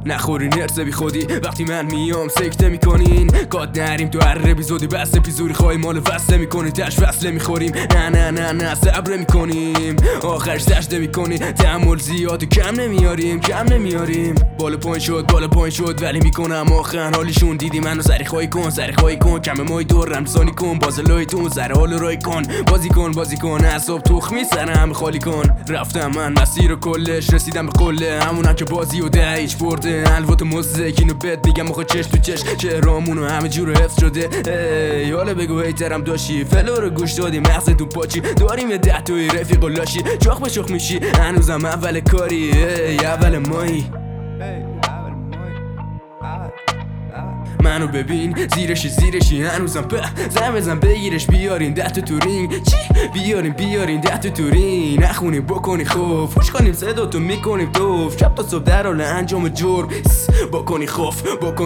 نخورین هرس بی خودی وقتی من میام سکته میکنین گاد نریم تو هر اپیزودی بس اپیزودی خواهی مال وصله میکنین تش وصله میخوریم نه صبر میکنیم آخرش سجده میکنین تحمل زیاد و کم نمیاریم بالا پایین شد ولی میکنم آخر حالیشون دیدی منو سری خواهی کن کم مای دور رمزانی کن باز لایتون سر حال رای کن بازی کن اعصاب تخمی سر همه خالی کن رفتم من مسیر کلش رسیدم به قله همونم که بازی و ده هیچ برده الوات موزیک اینو بهت میگم آخه چش تو چش چهرامونو همه جور حفظ شده ای حالا بگو هیترم داشی فلو رو گوش دادی مغزتون پاچی داریم یه 10 توی رفیق و لاشی چاخ به چاخ میشی هنوزم اول کاری ای اول مایی منو ببین زیرشی هنوزم زن بزن بگیرش بیارین 10 تا تو رینگ چی بیارین 10 تا تو رینگ نخونیم بکنی خوف خوش کنیم صداتو میکنیم دوف شب تا صبح در حال انجام جرم بکنی خوف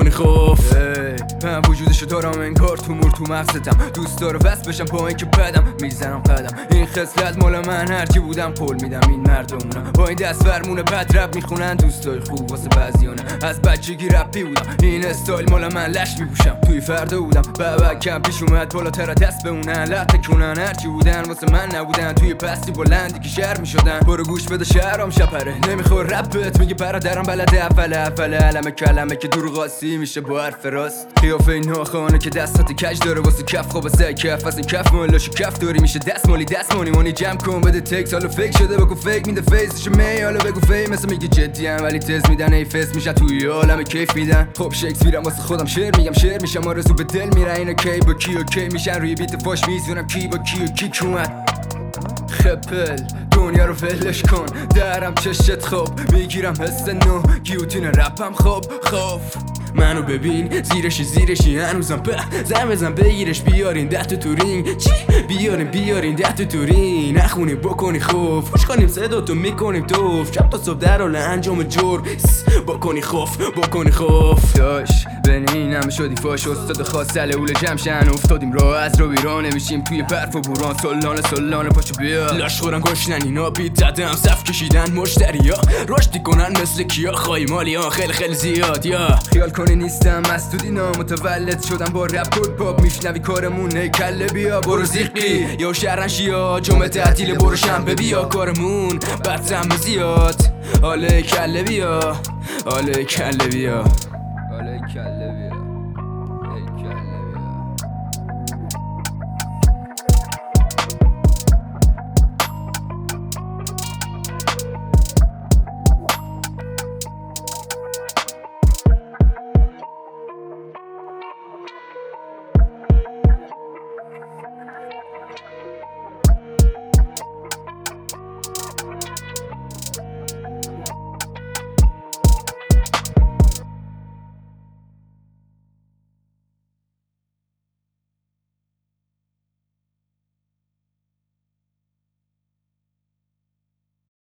من وجودشو دارم انگار تومور تو مغزتم دوست داره وصل بشم با اینکه بدم میزنم قدم این خصلت مال من هرچی بودم قول میدم این مردمونم با این دست فرمونه بد رپ میخونن دوستای خوب واسه بعضیانه از بچگی رپی بودم این استایل مال من لش میپوشم توی فرده بودم بابا کم پیش اومد بالاتر دست بمونن لط کنن هرچی بودن واسه من نبودن توی پستی بلندی که شهر میشدن برو گوش بده شهرام شپره نمیخور رپت میگه برادرم بلده اول علمه کلمه که دور قاسی میشه با حرف راست قیافه این ناخانه که دستات کج داره واسه کف خواب سه کف از این کف مالاشو کف داری میشه دستمالی جمع کن بده تکس حالا فیک شده بگو فیک میده فیسش می حالا بگو فیمس میگه جدی ام ولی تز میدن ای فیس میشن توی عالم کیف میدن خب شکسپیرم واسه خودم شعر میشم آرزو به دل میره اینا کی با کی میشن روی بیت فاش میزونم کی با کی اومد خپل دنیا رو ولش کن درم چشت خوب میگیرم حس نو گیوتین رپم خوب منو ببین زیرشی هنوزم زن بزن بگیرش بیارین 10 تا تو رینگ چی بیارین 10 تا تو رینگ نخونیم بکنی خوف خوش کنیم صداتو میکنیم دوف شب تا صبح در حال انجام جرم بکنی خوف داش بنین همه شدی فاش استاد خاص سلول جمشن افتادیم راه از رو بیران نمیشیم توی برف و بوران سلانه پاشو بیا لاش خورن گشنن اینا بیت زدم صف کشیدن مشتریا رشدی کنن مثل کیا خواهی مالی ها خیلی زیاد یا خیال کنی نیستم مسدود اینا متولد شدم با رپ و پاپ میشنوی کارمون کله بیا برو زیقی یا شهرنشی ها جمعه تعطیل برو شنبه بیا کارمون بعد سمه زیاد آله کله بیا